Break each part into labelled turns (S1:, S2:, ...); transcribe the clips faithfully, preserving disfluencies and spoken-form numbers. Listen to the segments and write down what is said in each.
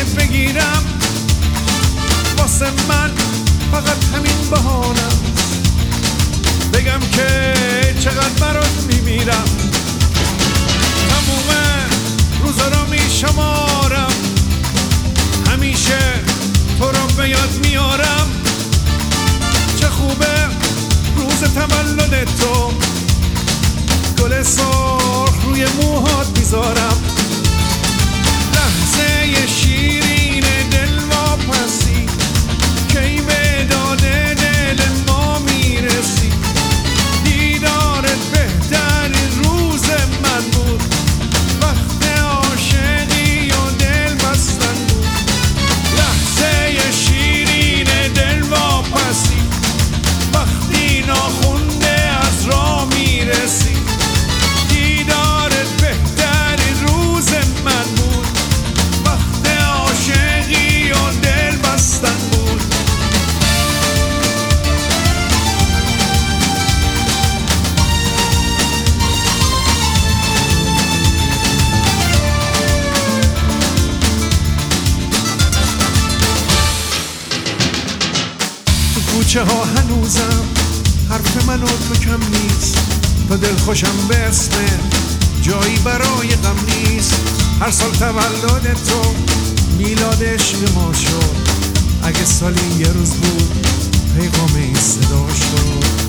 S1: بگیرم، واسه من فقط همین بهانم، بگم که چقدر برات میمیرم. تموم روزا رو میشمارم، همیشه تو رو به یاد میارم. چه خوبه روز تولد تو، گل سرخ روی موهات میذارم. لحظه شیرین دلواپسی کی به داد دل ما میرسی. دیدارت بهترین روز من بود، وقت عاشقی و دل بستن بود. لحظه شیرین دلواپسی وقتی ناخونده از راه میرسی. دیدارت بهترین روز من بود، وقت عاشقی و دل بستن بود. تو کوچه ها هنوزم حرف من و تو کم نیست، تا دل خوشم به اسم جایی برای غم نیست. هر سال تولد تو میلاد عشق ما شد، اگه سالی یه روز بود پیغام این صدا شد.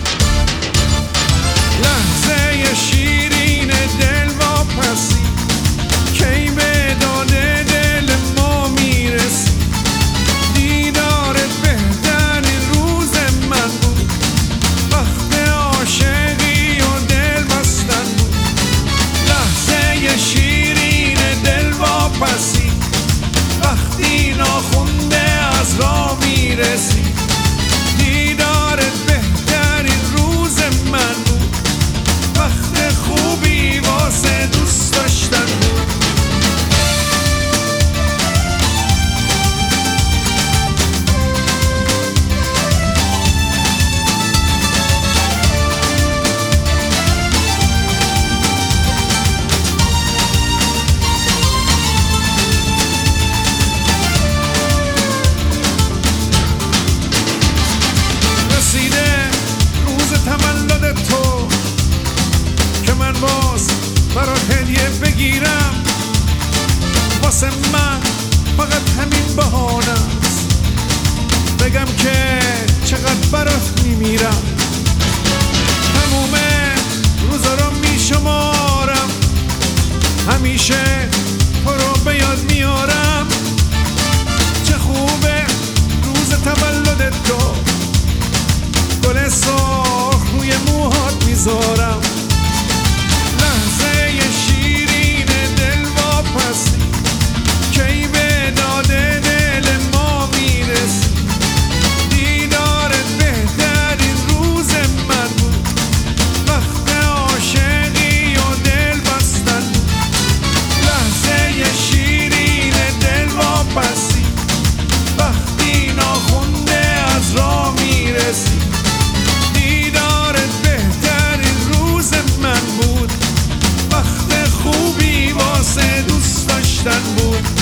S1: لحظه شیرین دلواپسی کی به داد دل ما میرسی. دیدارت بهترین روز من بود، وقت عاشقی و دل بستن بود. لحظه شیرین دلواپسی وقتی ناخونده از راه میرسی. دیدارت بهترین روز من بود، وقت خوبی واسه دوست داشتن بود. تو که من باز برات هدیه بگیرم، واسه من فقط همین بهانه‌ست، بگم که چقدر برات میمیرم. تموم روزا رو میشمارم، همیشه تو رو به یاد میارم. چه خوبه روز تولد تو، گل سرخ روی موهات میذارم. لحظه شیرین دلواپسی کی به داد دل ما میرسی. دیدارت بهترین روز من بود، وقت عاشقی و دل بستن بود. لحظه شیرین دلواپسی وقتی ناخونده از راه میرسی. دیدارت بهترین روز من بود، وقت خوبی واسه دوست داشتن بود.